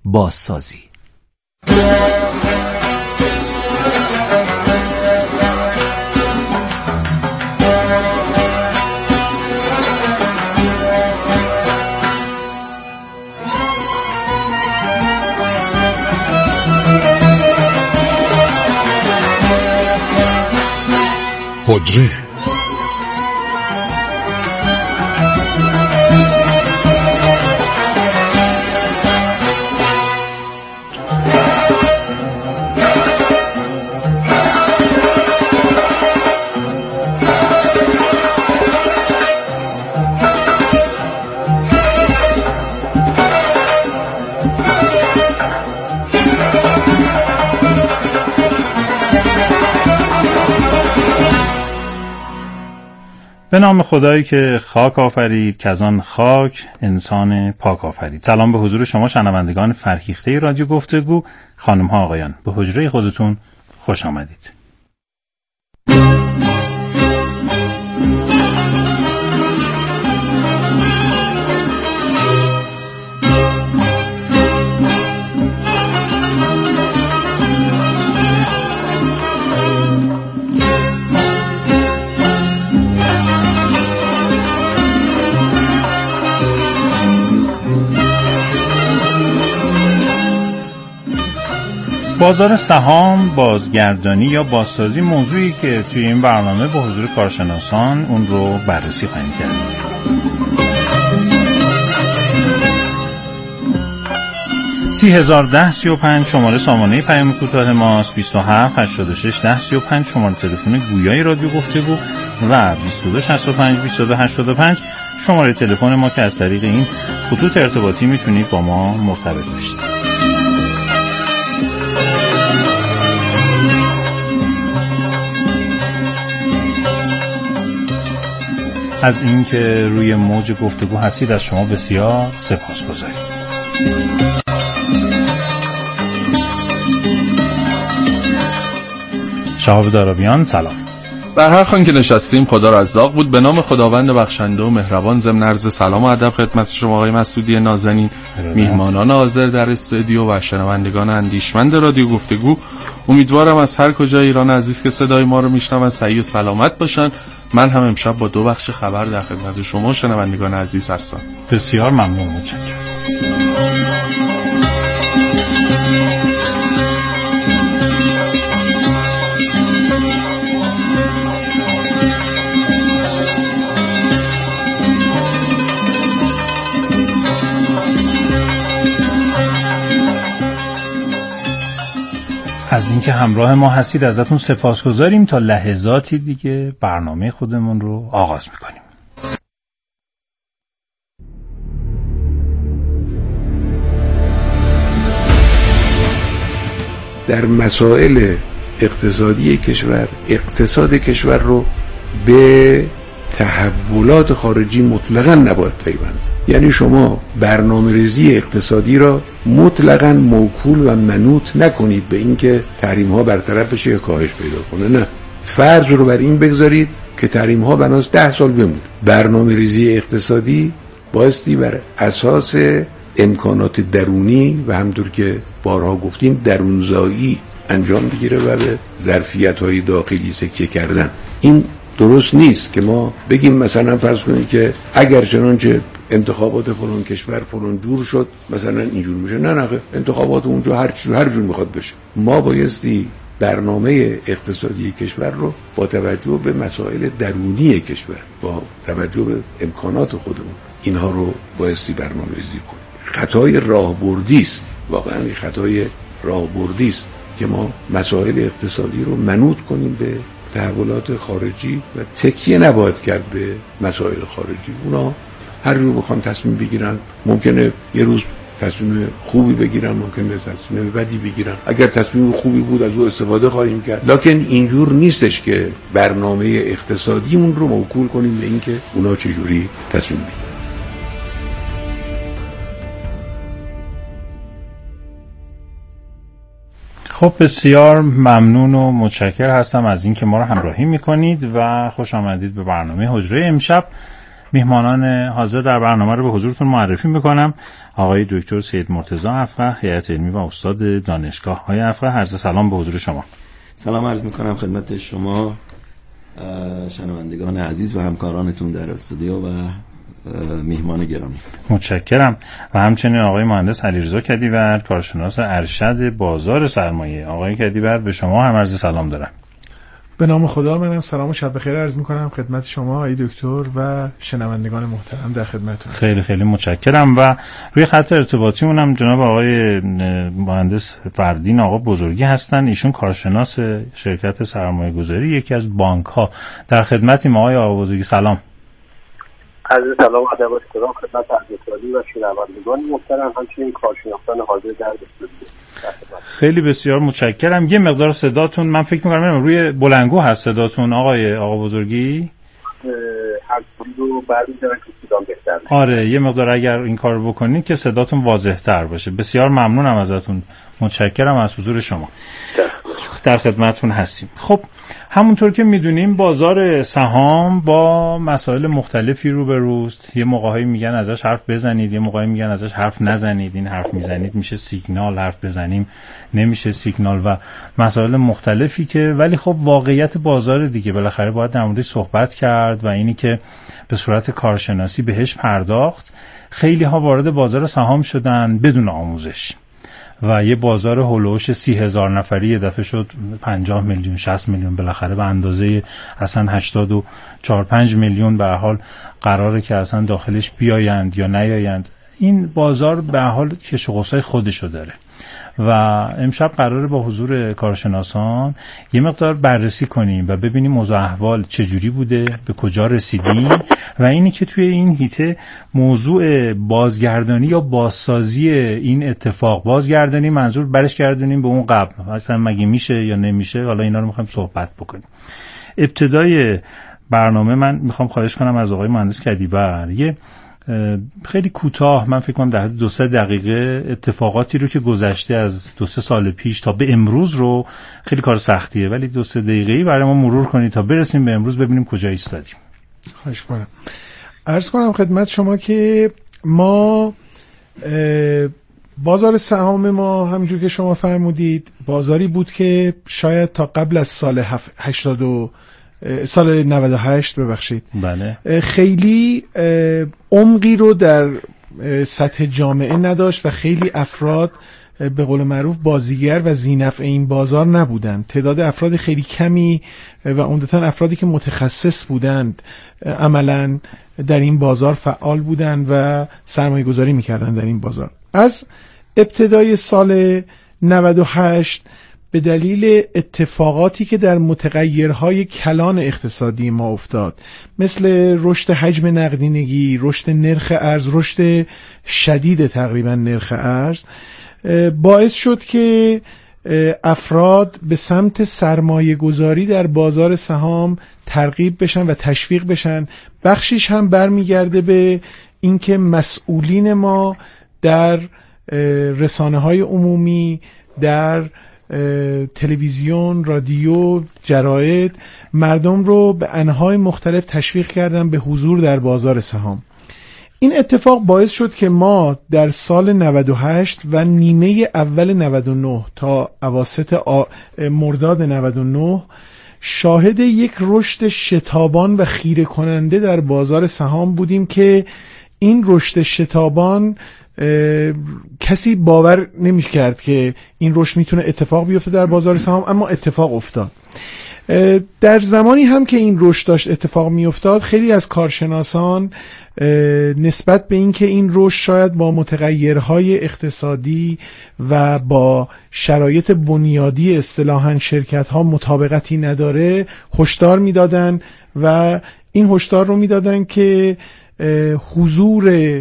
بازسازی. حجره به نام خدایی که خاک آفرید که از آن خاک انسان پاک آفرید. سلام به حضور شما شنوندگان فرهیخته رادیو گفتگو. خانم ها آقایان، به حجره خودتون خوش آمدید. بازار سهام، بازگردانی یا بازسازی موضوعی که توی این برنامه با حضور کارشناسان اون رو بررسی خواهیم کرد. 301035 شماره سامانه پیام کوتاه ماست، 27 86 1035 شماره تلفن گویای رادیو گفتگو و 2265 2285 شماره تلفن ما که از طریق این خطوط ارتباطی میتونید با ما مرتبط بشید. از این که روی موج گفتگو هستید از شما بسیار سپاسگزاریم. شهاب دارابیان سلام. بر هر خوان که نشستیم خدا رزاق بود. به نام خداوند بخشنده و مهربان ضمن عرض سلام و ادب خدمت شما آقای مسعودی نازنین، میهمانان حاضر در استودیو و شنوندگان اندیشمند رادیو گفتگو. امیدوارم از هر کجای ایران عزیز که صدای ما رو میشنون صحیح و سلامت باشن. من هم امشب با 2 بخش خبر در خدمت شما شنوندگان عزیز هستم. بسیار ممنون، متشکرم. از اینکه همراه ما هستید ازتون سپاسگزاریم. تا لحظاتی دیگه برنامه خودمون رو آغاز میکنیم. در مسائل اقتصادی کشور، اقتصاد کشور رو به تحولات خارجی مطلقاً نباید پیوند. یعنی شما برنامه‌ریزی اقتصادی را مطلقاً موکول و منوط نکنید به اینکه تحریم‌ها برطرف بشه یا کاهش پیدا کنه. نه، فرض رو بر این بگذارید که تحریم‌ها بناس 10 سال بمونه. برنامه‌ریزی اقتصادی بایستی بر اساس امکانات درونی و همونطور که بارها گفتیم درونزایی انجام بگیره و به ظرفیت‌های داخلی سکیه کردن. این درست نیست که ما بگیم مثلا فرض کنید که اگر چنانچه انتخابات فلان کشور فلان جور شد مثلا اینجور میشه. نه، انتخابات اونجا هر جور میخواد بشه. ما بایستی برنامه اقتصادی کشور رو با توجه به مسائل درونی کشور، با توجه به امکانات خودمون، اینها رو بایستی برنامه‌ریزی کنیم. خطای راهبردی است، واقعا خطای راهبردی است که ما مسائل اقتصادی رو منوط کنیم به تحولات خارجی و تکیه نباید کرد به مسائل خارجی. اونا هر جور بخوان تصمیم بگیرن، ممکنه یه روز تصمیم خوبی بگیرن، ممکنه تصمیم بدی بگیرن. اگر تصمیم خوبی بود از او استفاده خواهیم کرد، لکن اینجور نیستش که برنامه اقتصادیمون رو موکول کنیم به اینکه اونا چجوری تصمیم بگیرن. خب بسیار ممنون و متشکر هستم از اینکه ما رو همراهی میکنید و خوش آمدید به برنامه حجره امشب. میهمانان حاضر در برنامه رو به حضورتون معرفی میکنم. آقای دکتر سید مرتضی افقه، هیئت علمی و استاد دانشگاه‌های افقه. عرض سلام به حضور شما. سلام عرض میکنم خدمت شما شنوندگان عزیز و همکارانتون در استودیو و میهمان گرامی. متشکرم. و همچنین آقای مهندس علیرضا کدیور، کارشناس ارشد بازار سرمایه. آقای کدیور، به شما هم عرض سلام دارم. به نام خدا، منم سلام و شب بخیر عرض میکنم خدمت شما آقای دکتر و شنوندگان محترم در خدمتتون. خیلی خیلی متشکرم. و روی خط ارتباطیمون هم جناب آقای مهندس فردین آقا بزرگی هستن. ایشون کارشناس شرکت سرمایه‌گذاری یکی از بانک‌ها. در خدمتیم آقای آقا بزرگی. سلام. عرض سلام و ادب و احترام خدمت عزیزانی و شنوندگان محترم، همچنین کارشناسان حاضر در استودیو. خیلی بسیار متشکرم. یه مقدار صداتون، من فکر می‌کنم روی بلندگو هست صداتون آقای آقا بزرگی. هر چیزی رو برمی‌دارن که صدام بهتر بشه. آره، یه مقدار اگر این کارو بکنید که صداتون واضح‌تر باشه. بسیار ممنونم ازتون. متشکرم از حضور شما. در خدمتتون هستیم. خب همونطور که میدونیم بازار سهام با مسائل مختلفی روبروست. یه موقعی میگن ازش حرف بزنید، یه موقعی میگن ازش حرف نزنید. این حرف میزنید میشه سیگنال، حرف بزنیم نمیشه سیگنال و مسائل مختلفی که، ولی خب واقعیت بازار دیگه بالاخره باید در موردش صحبت کرد و اینی که به صورت کارشناسی بهش پرداخت. خیلی ها وارد بازار سهام شدن بدون آموزش و یه بازار هولوش 30,000 نفری یه دفعه شد 50 میلیون 60 میلیون، بالاخره به اندازه اصلا 84-5 میلیون به هر حال قراره که اصلا داخلش بیایند یا نیایند. این بازار به هر حال کش و قوسای خودشو داره و امشب قراره با حضور کارشناسان یه مقدار بررسی کنیم و ببینیم موضوع احوال چجوری بوده، به کجا رسیدیم و اینی که توی این هیته موضوع بازگردانی یا بازسازی این اتفاق، بازگردانی منظور برش گردونیم به اون قبل، اصلا مگه میشه یا نمیشه، حالا اینا رو میخوایم صحبت بکنیم. ابتدای برنامه من میخوام خواهش کنم از آقای مهندس کدیور یه خیلی کوتاه، من فکر کنم در حدود 2-3 دقیقه اتفاقاتی رو که گذشته از 2-3 سال پیش تا به امروز رو، خیلی کار سختیه ولی 2-3 دقیقه‌ای برای ما مرور کنید تا برسیم به امروز ببینیم کجا ایستادیم. خواهش کنم. عرض کنم خدمت شما که ما بازار سهام ما همونجور که شما فرمودید بازاری بود که شاید تا قبل از سال 98 ببخشید، بله، خیلی عمقی رو در سطح جامعه نداشت و خیلی افراد به قول معروف بازیگر و ذینفع این بازار نبودند. تعداد افراد خیلی کمی و عمدتاً افرادی که متخصص بودند عملاً در این بازار فعال بودند و سرمایه گذاری میکردند در این بازار. از ابتدای سال 98 به دلیل اتفاقاتی که در متغیرهای کلان اقتصادی ما افتاد، مثل رشد حجم نقدینگی، رشد نرخ ارز، رشد شدید تقریبا نرخ ارز، باعث شد که افراد به سمت سرمایه گذاری در بازار سهام ترغیب بشن و تشویق بشن. بخشیش هم برمیگرده به اینکه مسئولین ما در رسانه‌های عمومی، در تلویزیون، رادیو، جراید مردم رو به انواع مختلف تشویق کردن به حضور در بازار سهام. این اتفاق باعث شد که ما در سال 98 و نیمه اول 99 تا اواسط مرداد 99 شاهد یک رشد شتابان و خیره کننده در بازار سهام بودیم که این رشد شتابان کسی باور نمی کرد که این رشد میتونه اتفاق بیفته در بازار سهام، اما اتفاق افتاد. در زمانی هم که این رشد داشت اتفاق می افتاد، خیلی از کارشناسان نسبت به اینکه این رشد شاید با متغیرهای اقتصادی و با شرایط بنیادی اصطلاحاً شرکت‌ها مطابقتی نداره هشدار میدادن و این هشدار رو میدادن که حضور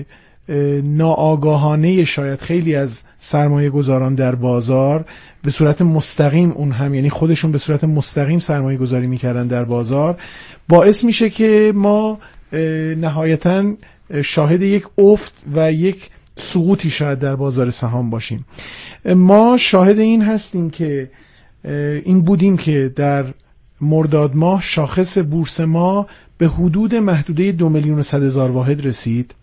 ناآگاهانه شاید خیلی از سرمایه گذاران در بازار به صورت مستقیم، اون هم یعنی خودشون به صورت مستقیم سرمایه گذاری میکردن در بازار، باعث میشه که ما نهایتاً شاهد یک افت و یک سقوطی شاید در بازار سهام باشیم. ما شاهد این هستیم که این بودیم که در مرداد ماه شاخص بورس ما به به حدود محدوده 2,100,000 واحد رسید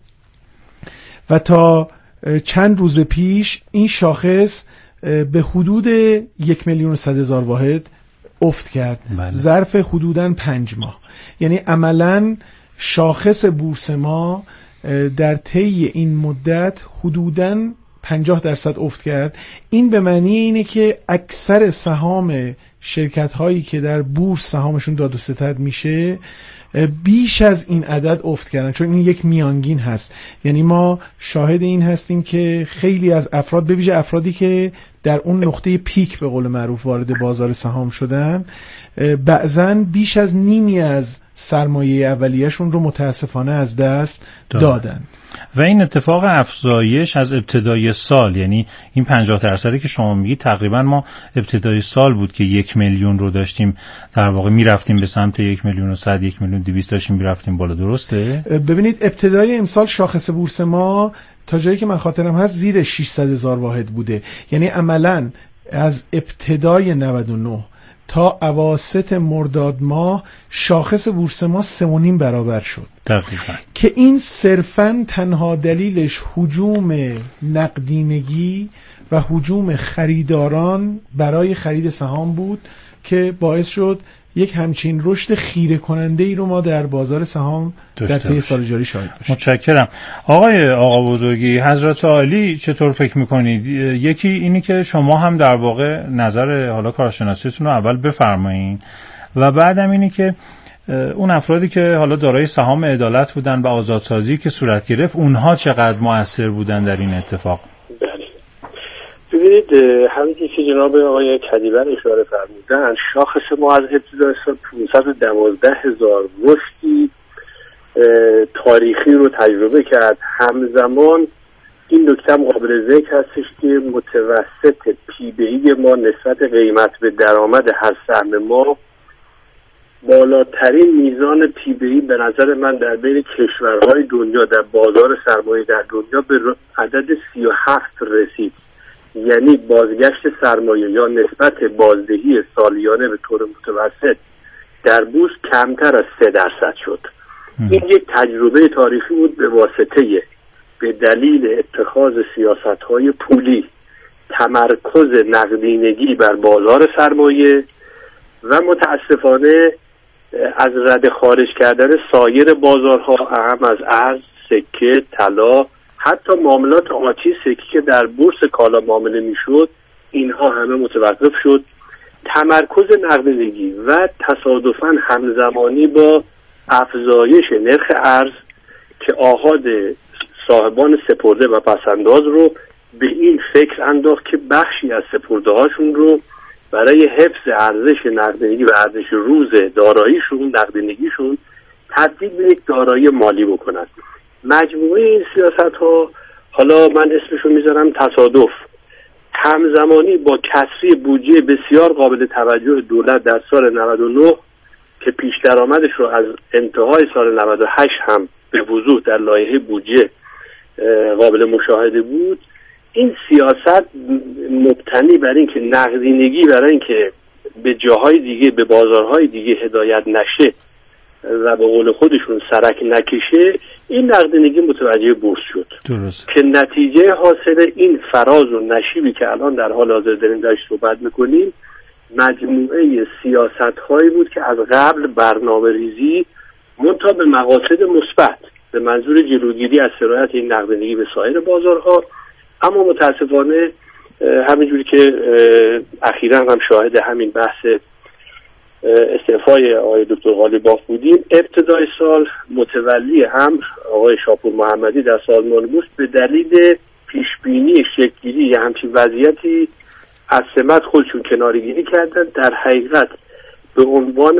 و تا چند روز پیش این شاخص به حدود 1,100,000 واحد افت کرد. ظرف حدوداً 5 ماه. یعنی عملاً شاخص بورس ما در طی این مدت حدوداً 50% افت کرد. این به معنی اینه که اکثر سهام شرکت هایی که در بورس سهامشون داد و ستد میشه بیش از این عدد افت کردن، چون این یک میانگین هست. یعنی ما شاهد این هستیم که خیلی از افراد، به ویژه افرادی که در اون نقطه پیک به قول معروف وارد بازار سهام شدن، بعضن بیش از نیمی از سرمایه اولیه‌شون رو متاسفانه از دست دادن. و این اتفاق افزایش از ابتدای سال، یعنی این 50% که شما میگید تقریبا ما ابتدای سال بود که 1,000,000 رو داشتیم، در واقع میرفتیم به سمت 1,100,000 1,200,000 داشتیم میرفتیم بالا، درسته؟ ببینید ابتدای امسال شاخص بورس ما تا جایی که من خاطرم هست زیر 600,000 واحد بوده. یعنی عملاً از ابتدای 99 تا اواسط مرداد ماه شاخص بورس ما 3.5 برابر شد. دقیقاً. که این صرفاً تنها دلیلش هجوم نقدینگی و هجوم خریداران برای خرید سهام بود که باعث شد یک همچین رشد خیره کننده ای رو ما در بازار سهام در طی سال جاری شاهد باشیم. متشکرم. آقا بزرگی، حضرت عالی چطور فکر میکنید؟ یکی اینی که شما هم در واقع نظر حالا کارشناسیتون رو اول بفرمایین و بعدم اینی که اون افرادی که حالا دارای سهام عدالت بودن و آزادسازی که صورت گرفت، اونها چقدر مؤثر بودن در این اتفاق؟ ببینید، همینطور که جناب آقای کدیور اشاره فرمودن، شاخص ما از ابتدای سال 512,000 رشدی تاریخی رو تجربه کرد. همزمان این نکته قابل ذکر هستش که متوسط پی بی ای ما نسبت قیمت به درآمد هر سهم ما بالاترین میزان پی بی ای به نظر من در بین کشورهای دنیا در بازار سرمایه در دنیا به عدد 37 رسید. یعنی بازگشت سرمایه یا نسبت بازدهی سالیانه به طور متوسط در بورس کمتر از 3% شد. این یک تجربه تاریخی بود به دلیل اتخاذ سیاست‌های پولی، تمرکز نقدینگی بر بازار سرمایه و متاسفانه از رده خارج کردن سایر بازارها، اهم از ارز، سکه، طلا، حتی معاملات آتی سکه که در بورس کالا معامله میشد، اینها همه متوقف شد. تمرکز نقدینگی و تصادفاً همزمانی با افزایش نرخ ارز که آحاد صاحبان سپرده و پسنداز رو به این فکر انداخت که بخشی از سپرده هاشون رو برای حفظ ارزش نقدینگی و ارزش روز داراییشون، نقدینگیشون، تبدیل به یک دارایی مالی بکنند. مجموعه این سیاست ها، حالا من اسمشو میذارم تصادف، همزمانی با کسری بودجه بسیار قابل توجه دولت در سال 99 که پیش درآمدش رو از انتهای سال 98 هم به وضوح در لایحه بودجه قابل مشاهده بود، این سیاست مبتنی بر این که نقدینگی برای این که به جاهای دیگه، به بازارهای دیگه هدایت نشه و به قول خودشون سرک نکشه، این نقدینگی متوجه بورس شد. درست. که نتیجه حاصل این فراز و نشیبی که الان در حال حاضر داریم درش صحبت میکنیم مجموعه سیاست هایی بود که از قبل برنامه ریزی منتها به مقاصد مثبت به منظور جلوگیری از سرایت این نقدینگی به سایر بازارها، اما متاسفانه همینجوری که اخیراً هم شاهد همین بحث استعفای آقای دکتر قالیباف بودیم، ابتدای سال متولی هم آقای شاپور محمدی در سازمان بورس به دلیل پیشبینی شکل‌گیری یا همچین وضعیتی از سمت خودشون کناره‌گیری کردن. در حقیقت به عنوان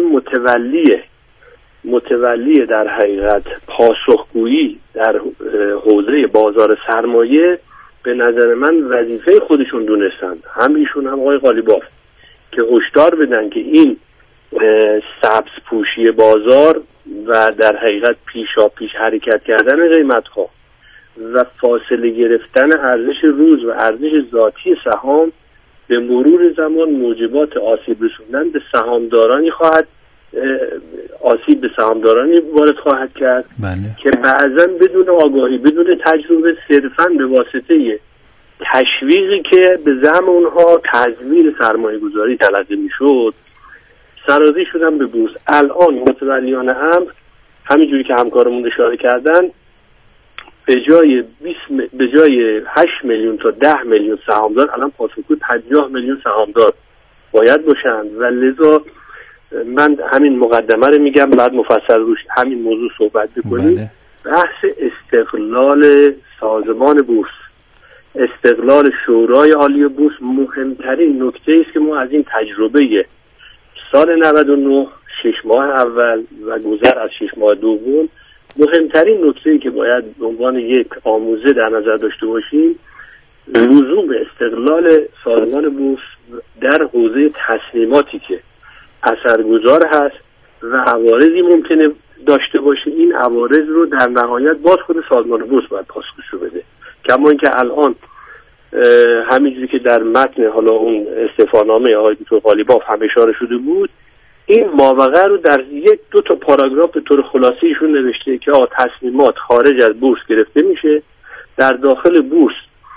متولی در حقیقت پاسخگویی در حوزه بازار سرمایه به نظر من وظیفه خودشون دونستن، هم ایشون هم آقای قالیباف، که هشدار بدن که این سبز پوشی بازار و در حقیقت پیش حرکت کردن قیمت‌ها و فاصله گرفتن ارزش روز و ارزش ذاتی سهام به مرور زمان موجبات آسیب رسوندن به سهامدارانی خواهد آسیب به سهامدارانی وارد خواهد کرد. بله. که بعضا بدون آگاهی، بدون تجربه، صرفاً به واسطه تشویقی که به زعم اونها تزویر سرمایه گذاری تلقی میشد سرازی شدن به بورس. الان متولیان امر همینجوری که همکارمون اشاره کردن به جای 8 میلیون تا 10 میلیون سهامدار الان پاسخگوی 50 میلیون سهامدار باید باشند و لذا من همین مقدمه رو میگم، بعد مفصل روش همین موضوع صحبت بکنیم. بله. بحث استقلال سازمان بورس، استقلال شورای عالی بورس مهمترین نکته است که ما از این تجربه سال 99 6 ماه اول و گذر از 6 ماه دوم مهمترین نکته‌ای که باید به عنوان یک آموزه در نظر داشته باشیم لزوم استقلال سازمان بورس در حوزه تصمیماتی که اثرگذار هست و عوارضی ممکنه داشته باشه. این عوارض رو در نهایت باز خود سازمان بورس باید پاسخگوشی بده. کما اینکه الان همینجوری که در متن حالا اون استعفانامه آقای دکتر قالیباف هم اشاره شده بود، این ماوقع رو در 1-2 تا پاراگراف به طور خلاصه ایشون نوشته که تصمیمات خارج از بورس گرفته میشه، در داخل بورس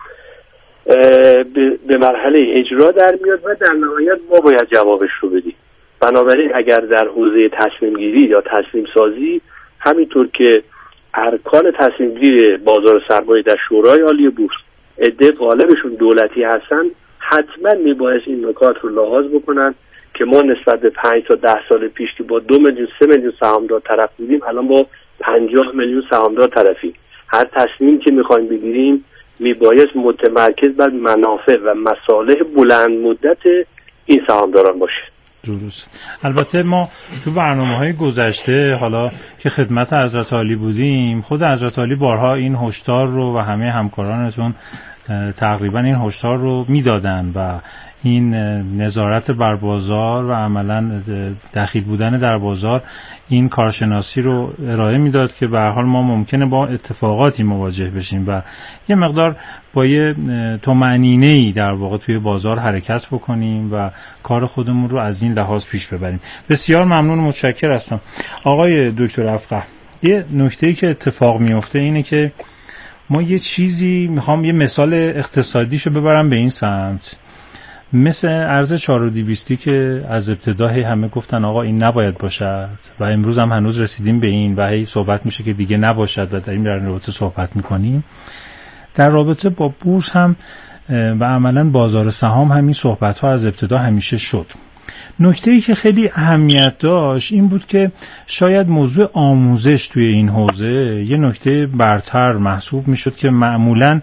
به مرحله اجرا در میاد و در نهایت ما باید جوابش رو بدیم. بنابراین اگر در حوزه تصمیم گیری یا تصمیم سازی همینطور که ارکان تصمیم گیری بازار سرمایه در شورای عالی بورس عده غالبشون دولتی هستن، حتما میبایست این نکات رو لحاظ بکنن که ما نسبت به 5 تا 10 سال پیش که با 2 میلیون 3 میلیون سهامدار طرف بودیم الان با 50 میلیون سهامدار طرفیم. هر تصمیم که میخوایم بگیریم میبایست متمرکز بر منافع و مصالح بلند مدت این سهامداران باشه. درست. البته ما تو برنامه‌های گذشته حالا که خدمت حضرت عالی بودیم، خود حضرت عالی بارها این هشدار رو و همه همکارانتون تقریبا این هشدار رو میدادن و این نظارت بر بازار و عملا دخیل بودن در بازار این کارشناسی رو ارائه میداد که به هر حال ما ممکنه با اتفاقاتی مواجه بشیم و یه مقدار با یه طمأنینه‌ای در واقع توی بازار حرکت بکنیم و کار خودمون رو از این لحاظ پیش ببریم. بسیار ممنون و متشکر هستم. آقای دکتر افقه، یه نکته‌ای که اتفاق میفته اینه که ما یه چیزی میخوام یه مثال اقتصادیشو ببرم به این سمت، مثل ارز 4200 که از ابتدای همه گفتن آقا این نباید باشد و امروز هم هنوز رسیدیم به این و هی صحبت میشه که دیگه نباشد و داریم در رابطه صحبت میکنیم. در رابطه با بورس هم و عملا بازار سهام همین صحبت ها از ابتدا همیشه شد. نکته‌ای که خیلی اهمیت داشت این بود که شاید موضوع آموزش توی این حوزه یه نکته برتر محسوب میشد که معمولاً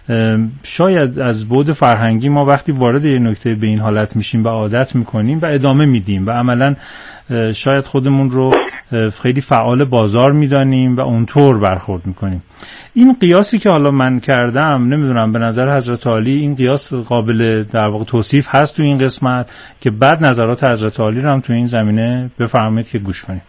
شاید از بعد فرهنگی ما وقتی وارد یه نکته به این حالت میشیم و عادت میکنیم و ادامه میدیم و عملاً شاید خودمون رو خیلی فعال بازار میدانیم و اونطور برخورد میکنیم. این قیاسی که حالا من کردم نمیدونم به نظر حضرت عالی این قیاس قابل در واقع توصیف هست تو این قسمت که بعد نظرات حضرت عالی رو هم تو این زمینه بفرمایید که گوش کنیم.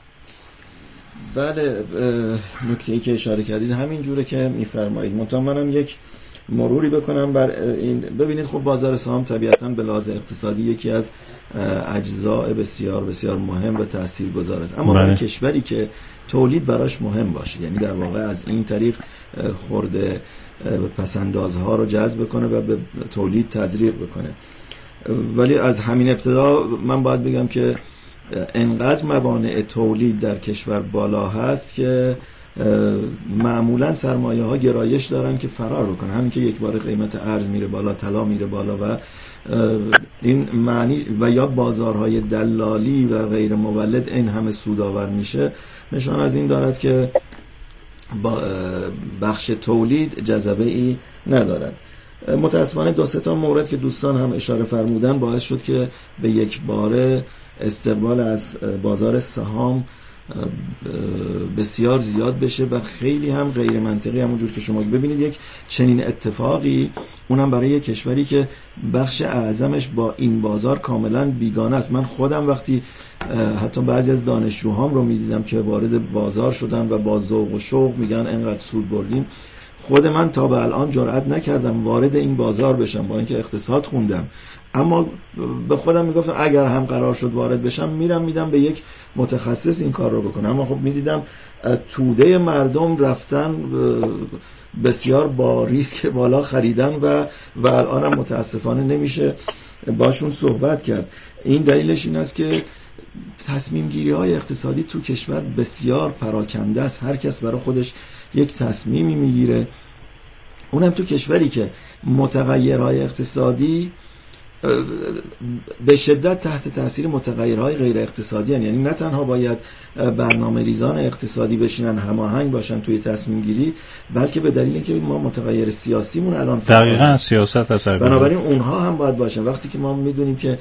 بله، نکته‌ای که اشاره کردید همین جوره که میفرمایید. منم یک مروری بکنم بر این. ببینید خب بازار سهام طبیعتاً به لحاظ اقتصادی یکی از اجزاء بسیار بسیار مهم و تاثیرگذار است، اما برای کشوری که تولید براش مهم باشه، یعنی در واقع از این طریق خورده پسندازها رو جذب کنه و به تولید تزریق بکنه. ولی از همین ابتدا من باید بگم که انقدر موانع تولید در کشور بالا هست که معمولا سرمایه ها گرایش دارن که فرار بکنن. همین که یک بار قیمت ارز میره بالا، طلا میره بالا و این معنی و یا بازارهای دلالی و غیر مولد این همه سودآور میشه، نشان از این دارد که بخش تولید جذبه ای ندارد. متاسفانه 2-3 تا مورد که دوستان هم اشاره فرمودن باعث شد که به یک باره استقبال از بازار سهام بسیار زیاد بشه و خیلی هم غیر منطقی. همونجور که شما ببینید یک چنین اتفاقی، اونم برای یک کشوری که بخش اعظمش با این بازار کاملا بیگانه است. من خودم وقتی حتی بعضی از دانشجوهام رو میدیدم که وارد بازار شدن و با ذوق و شوق میگن انقدر سود بردیم، خود من تا به الان جرئت نکردم وارد این بازار بشم، با اینکه اقتصاد خوندم، اما به خودم میگفتم اگر هم قرار شد وارد بشم میدم به یک متخصص این کار رو بکنم. اما خب میدیدم توده مردم رفتن بسیار با ریسک بالا خریدن و الان هم متاسفانه نمیشه باشون صحبت کرد. این دلیلش این است که تصمیم گیری های اقتصادی تو کشور بسیار پراکنده است. هر کس برای خودش یک تصمیمی میگیره، اونم تو کشوری که متغیرهای اقتصادی به شدت تحت تاثیر متغیرهای غیر اقتصادی هستند. یعنی نه تنها باید برنامه ریزان اقتصادی بشینن هماهنگ باشن توی تصمیم گیری، بلکه به دلیل اینکه ما متغیر سیاسیمون الان دقیقاً سیاست اثر داره، بنابراین اونها هم باید باشن. وقتی که ما میدونیم که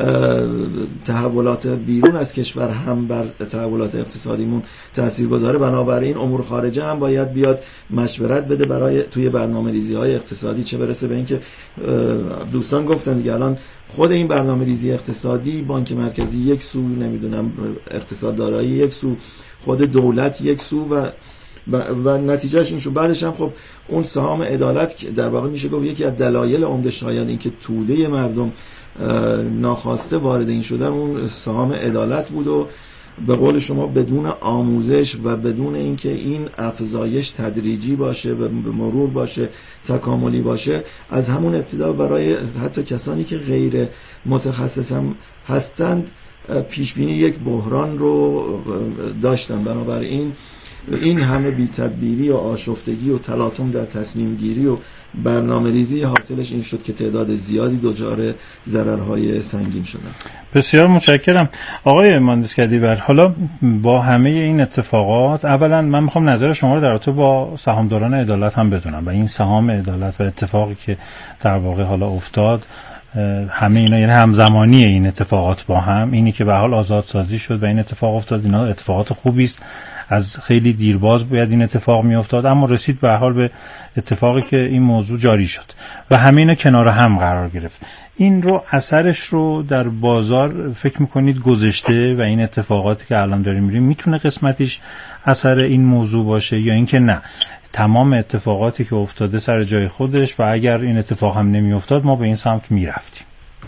تحولات بیرون از کشور هم بر تحولات اقتصادیمون تاثیرگذاره، بنابراین امور خارجه هم باید بیاد مشورت بده برای توی برنامه‌ریزی‌های اقتصادی. چه برسه به اینکه دوستان گفتن دیگه الان خود این برنامه‌ریزی اقتصادی، بانک مرکزی یک سو، نمیدونم اقتصاد دارایی یک سو، خود دولت یک سو و نتیجهش این شد. بعدش هم خب اون سهام عدالت که در واقع میشه گفت یکی از دلایل عمده شاید این که توده مردم ناخواسته وارد این شدن اون سهام عدالت بود و به قول شما بدون آموزش و بدون اینکه این افزایش تدریجی باشه و به مرور باشه، تکاملی باشه، از همون ابتدا برای حتی کسانی که غیر متخصص هم هستند پیش بینی یک بحران رو داشتن. بنابراین این همه بی‌تدبیری و آشفتگی و تلاطم در تصمیم گیری و برنامه ریزی حاصلش این شد که تعداد زیادی دچار ضررهای سنگین شدن. بسیار متشکرم آقای مهندس کدیور. حالا با همه این اتفاقات، اولا من میخوام نظر شما رو در رابطه با سهامداران عدالت هم بدونم و این سهام عدالت و اتفاقی که در واقع حالا افتاد، همه اینا یعنی همزمانی این اتفاقات با هم، اینی که به حال آزادسازی شد و این اتفاق افتاد، اینا اتفاقات خوبی است. از خیلی دیرباز باید این اتفاق می افتاد، اما رسید به حال به اتفاقی که این موضوع جاری شد و همه اینا کنار هم قرار گرفت. این رو اثرش رو در بازار فکر میکنید گذشته و این اتفاقاتی که الان داریم میریم میتونه قسمتیش اثر این موضوع باشه، یا اینکه نه تمام اتفاقاتی که افتاده سر جای خودش و اگر این اتفاق هم نمی افتاد ما به این سمت میرفتیم؟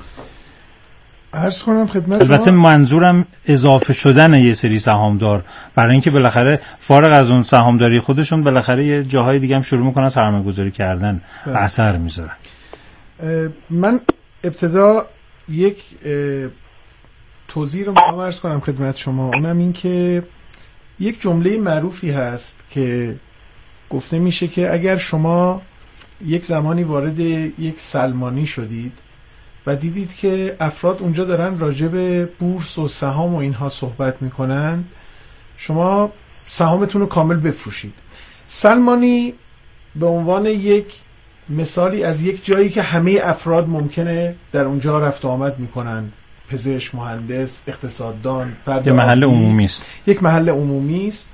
عرض کنم خدمت البته منظورم اضافه شدن یه سری سهامدار، برای اینکه بالاخره فارغ از اون سهامداری خودشون بالاخره یه جاهای دیگه هم شروع میکنن سرمایه‌گذاری کردن و اثر میذارن. من ابتدا یک توضیح رو میخوام عرض کنم خدمت شما، اونم این که یک جمله معروفی هست که گفته میشه که اگر شما یک زمانی وارد یک سلمانی شدید و دیدید که افراد اونجا دارن راجع به بورس و سهام و اینها صحبت میکنن، شما سهامتون رو کامل بفروشید. سلمانی به عنوان یک مثالی از یک جایی که همه افراد ممکنه در اونجا رفت و آمد میکنن، پزشک، مهندس، اقتصاددان، فرد یک محل عمومی است، یک محل عمومی است.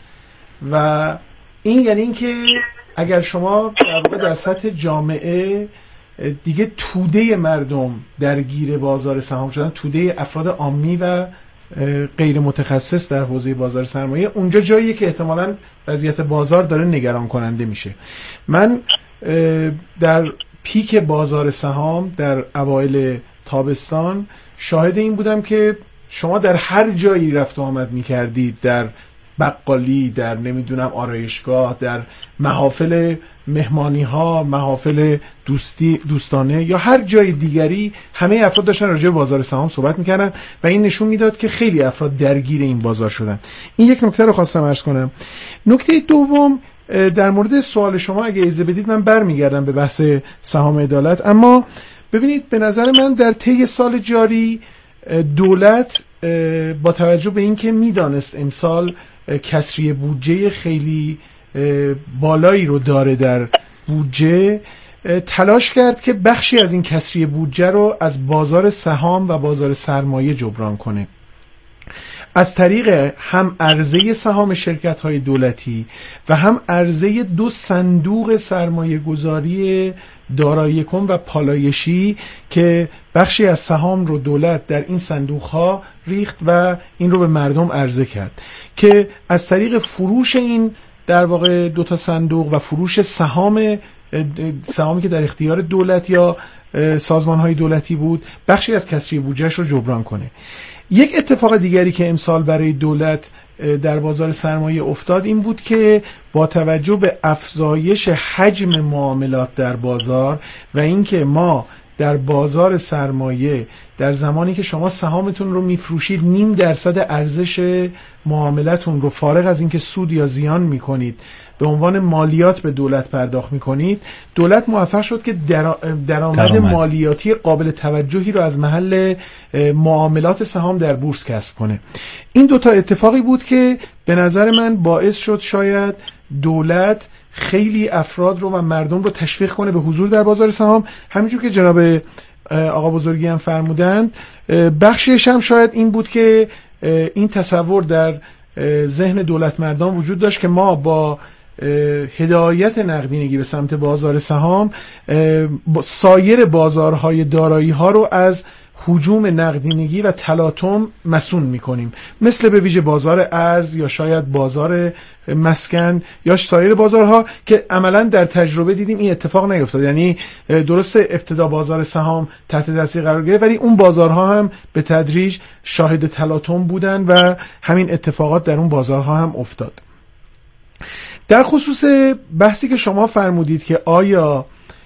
و این یعنی این که اگر شما در واقع در سطح جامعه دیگه توده مردم درگیر بازار سهام شدن، توده افراد عامی و غیر متخصص در حوزه بازار سرمایه، اونجا جاییه که احتمالاً وضعیت بازار داره نگران کننده میشه. من در پیک بازار سهام در اوایل تابستان شاهد این بودم که شما در هر جایی رفت و آمد میکردید، در بقالی، در نمیدونم آرایشگاه، در محافل مهمانی ها، محافل دوستانه یا هر جای دیگری، همه افراد داشتن راجع به بازار سهام صحبت میکردن و این نشون میداد که خیلی افراد درگیر این بازار شدن. این یک نکته رو خواستم عرض کنم. نکته دوم، در مورد سوال شما اگه اجازه بدید من برمیگردم به بحث سهام عدالت، اما ببینید به نظر من در طی سال جاری دولت با توجه به اینکه میدانست امسال کسری بودجه خیلی بالایی رو داره در بودجه، تلاش کرد که بخشی از این کسری بودجه رو از بازار سهام و بازار سرمایه جبران کنه، از طریق هم عرضه سهام شرکت‌های دولتی و هم عرضه دو صندوق سرمایه گذاری دارایی کن و پالایشی که بخشی از سهام رو دولت در این صندوق‌ها ریخت و این رو به مردم عرضه کرد که از طریق فروش این در واقع 2 تا صندوق و فروش سهامی که در اختیار دولت یا سازمان‌های دولتی بود بخشی از کسری بودجه‌اش رو جبران کنه. یک اتفاق دیگری که امسال برای دولت در بازار سرمایه افتاد این بود که با توجه به افزایش حجم معاملات در بازار و اینکه ما در بازار سرمایه در زمانی که شما سهامتون رو میفروشید 0.5% ارزش معاملتون رو فارغ از اینکه سود یا زیان میکنید به عنوان مالیات به دولت پرداخت میکنید، دولت موفق شد که درآمد مالیاتی قابل توجهی رو از محل معاملات سهام در بورس کسب کنه. این 2 تا اتفاقی بود که به نظر من باعث شد شاید دولت خیلی افراد رو و مردم رو تشویق کنه به حضور در بازار سهام. همینجور که جناب آقا بزرگی هم فرمودند، بخشش هم شاید این بود که این تصور در ذهن دولت مردان وجود داشت که ما با هدایت نقدینگی به سمت بازار سهام سایر بازارهای دارایی ها رو از هجوم نقدینگی و تلاطم مسئول میکنیم، مثل به ویژه بازار ارز یا شاید بازار مسکن یا سایر بازارها که عملا در تجربه دیدیم این اتفاق نیفتاد. یعنی درست ابتدا بازار سهام تحت تاثیر قرار گرفت ولی اون بازارها هم به تدریج شاهد تلاطم بودن و همین اتفاقات در اون بازارها هم افتاد. در خصوص بحثی که شما فرمودید که آیا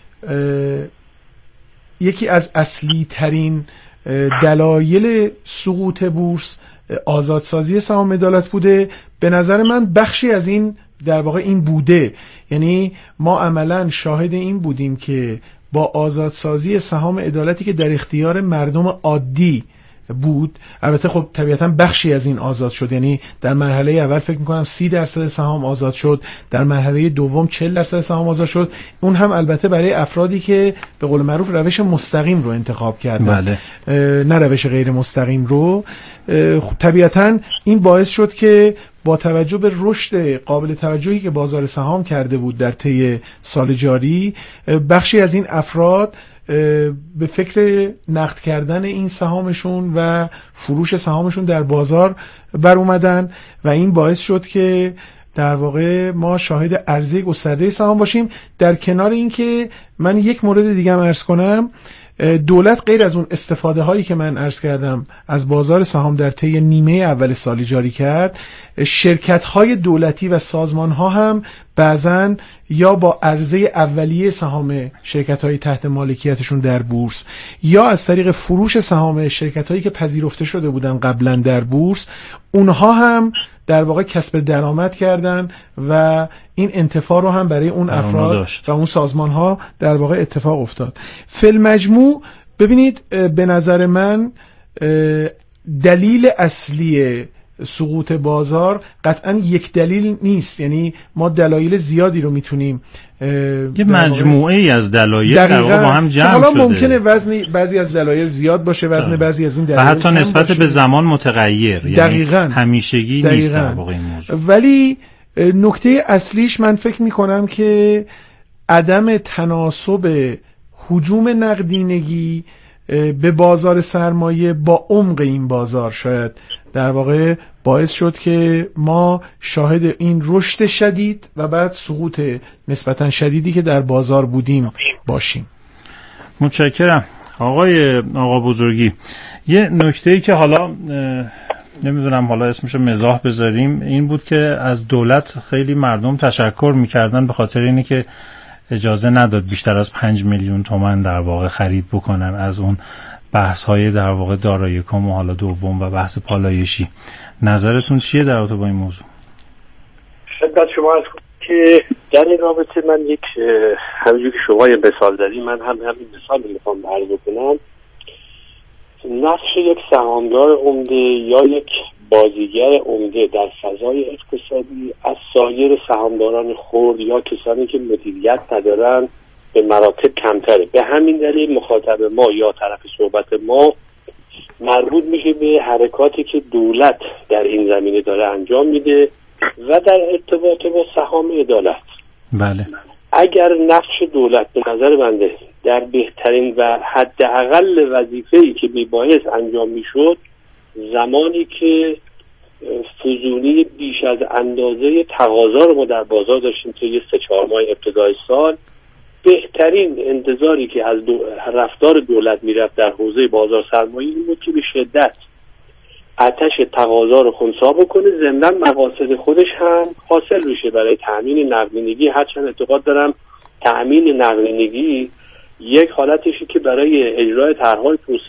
یکی از اصلی ترین دلایل سقوط بورس آزادسازی سهام عدالت بوده، به نظر من بخشی از این در واقع این بوده. یعنی ما عملا شاهد این بودیم که با آزادسازی سهام عدالتی که در اختیار مردم عادی بود، البته خب طبیعتا بخشی از این آزاد شد، یعنی در مرحله اول فکر میکنم 30% سهام آزاد شد، در مرحله دوم 40% سهام آزاد شد، اون هم البته برای افرادی که به قول معروف روش مستقیم رو انتخاب کردن، نه روش غیر مستقیم رو. طبیعتا این باعث شد که با توجه به رشد قابل توجهی که بازار سهام کرده بود در طی سال جاری، بخشی از این افراد به فکر نقد کردن این سهامشون و فروش سهامشون در بازار بر اومدن و این باعث شد که در واقع ما شاهد عرضه گسترده سهام باشیم. در کنار این که من یک مورد دیگه هم عرض کنم، دولت غیر از اون استفاده هایی که من عرض کردم از بازار سهام در طی نیمه اول سال جاری کرد، شرکت های دولتی و سازمان ها هم بعضن یا با عرضه اولیه سهام شرکت های تحت مالکیتشون در بورس یا از طریق فروش سهام شرکت هایی که پذیرفته شده بودن قبلا در بورس، اونها هم در واقع کسب درآمد کردن و این انتفاع رو هم برای اون افراد و اون سازمان ها در واقع اتفاق افتاد. فی المجموع ببینید، به نظر من دلیل اصلی سقوط بازار قطعا یک دلیل نیست، یعنی ما دلایل زیادی رو میتونیم یه مجموعه ای از دلایل در واقع با هم جمع حالا شده. ممکنه وزن بعضی از دلایل زیاد باشه، وزن بعضی از این دلایل و حتی نسبت به زمان متغیر، دقیقاً. یعنی همیشگی نیست در واقع این موضوع. ولی نکته اصلیش من فکر میکنم که عدم تناسب هجوم نقدینگی به بازار سرمایه با عمق این بازار شاید در واقع باعث شد که ما شاهد این رشد شدید و بعد سقوط نسبتا شدیدی که در بازار بودیم باشیم. متشکرم آقا بزرگی. یه نکته‌ای که حالا نمیدونم حالا اسمشو مزاح بذاریم این بود که از دولت خیلی مردم تشکر میکردن به خاطر اینه که اجازه نداد بیشتر از 5 میلیون تومان در واقع خرید بکنن از اون بحث های در واقع دارایی کم و حالا دوم و بحث پالایشی. نظرتون چیه در رابطه با این موضوع؟ خدمت شما از که در این رابطه من یک همونجور که شما یه مثال دادی من هم همین مثال میخوام عرض کنم. نقش یک سهامدار عمده یا یک بازیگر عمده در فضای اقتصادی از سایر سهامداران خرد یا کسانی که مدیریت ندارن به مراتب کمتره. به همین دلیل مخاطب ما یا طرف صحبت ما مربوط میشه به حرکاتی که دولت در این زمینه داره انجام میده و در ارتباط با سهام عدالت. بله. اگر نقش دولت به نظر بنده در بهترین و حداقل وظیفه‌ای که میبایست انجام میشد زمانی که فزونی بیش از اندازه تقاضا رو ما در بازار داشتیم توی 3-4 ماه ابتدای سال. بهترین انتظاری که از رفتار دولت میرفت در حوزه بازار سرمایه این بود که به شدت آتش تقاضا رو خنثی بکنه، ضمناً مقاصد خودش هم حاصل بشه برای تأمین نقدینگی. هرچند اعتقاد دارم تأمین نقدینگی یک حالتشی که برای اجرای طرح‌های